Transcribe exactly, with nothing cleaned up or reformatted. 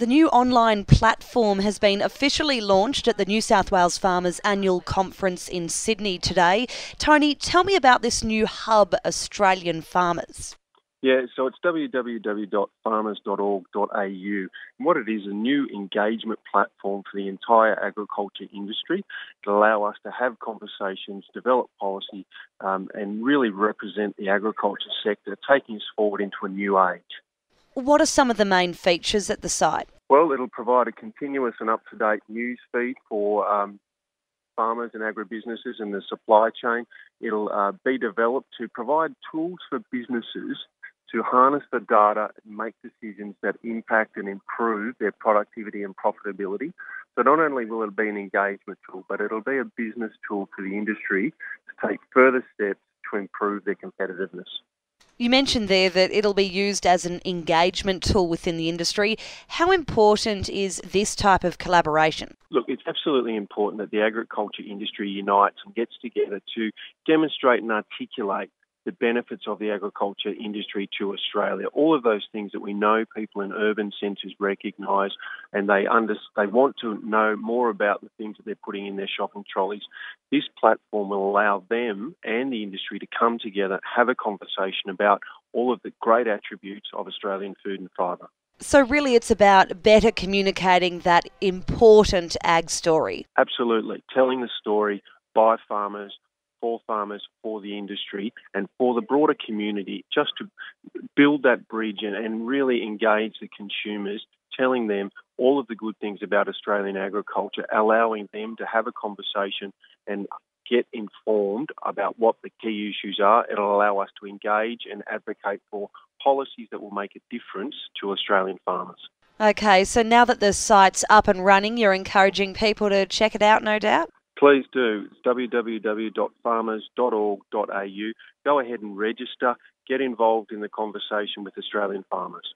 The new online platform has been officially launched at the New South Wales Farmers Annual Conference in Sydney today. Tony, tell me about this new hub, Australian Farmers. Yeah, so it's w w w dot farmers dot org dot a u. And what it is, a new engagement platform for the entire agriculture industry to allow us to have conversations, develop policy, um, and really represent the agriculture sector, taking us forward into a new age. What are some of the main features at the site? Well, it'll provide a continuous and up-to-date news feed for um, farmers and agribusinesses and the supply chain. It'll uh, be developed to provide tools for businesses to harness the data and make decisions that impact and improve their productivity and profitability. So not only will it be an engagement tool, but it'll be a business tool for the industry to take further steps to improve their competitiveness. You mentioned there that it'll be used as an engagement tool within the industry. How important is this type of collaboration? Look, it's absolutely important that the agriculture industry unites and gets together to demonstrate and articulate the benefits of the agriculture industry to Australia. All of those things that we know people in urban centres recognise, and they under, they want to know more about the things that they're putting in their shopping trolleys. This platform will allow them and the industry to come together, have a conversation about all of the great attributes of Australian food and fibre. So really it's about better communicating that important ag story. Absolutely. Telling the story by farmers, for farmers, for the industry and for the broader community, just to build that bridge and, and really engage the consumers, telling them all of the good things about Australian agriculture, allowing them to have a conversation and get informed about what the key issues are. It'll allow us to engage and advocate for policies that will make a difference to Australian farmers. Okay, so now that the site's up and running, you're encouraging people to check it out, no doubt? Please do. It's w w w dot farmers dot org dot a u. Go ahead and register. Get involved in the conversation with Australian farmers.